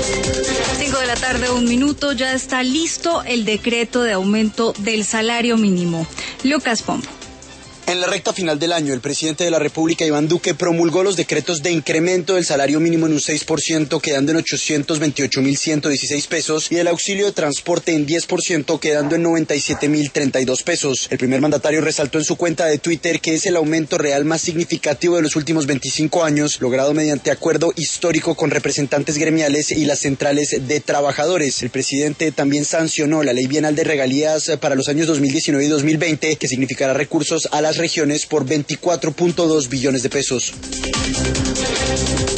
5 de la tarde, 1 minuto, ya está listo el decreto de aumento del salario mínimo. Lucas Pombo. En la recta final del año, el presidente de la República, Iván Duque, promulgó los decretos de incremento del salario mínimo en un 6%, quedando en 828.116 pesos, y el auxilio de transporte en 10%, quedando en 97.032 pesos. El primer mandatario resaltó en su cuenta de Twitter que es el aumento real más significativo de los últimos 25 años, logrado mediante acuerdo histórico con representantes gremiales y las centrales de trabajadores. El presidente también sancionó la Ley Bienal de Regalías para los años 2019 y 2020, que significará recursos a las regiones por 24.2 billones de pesos.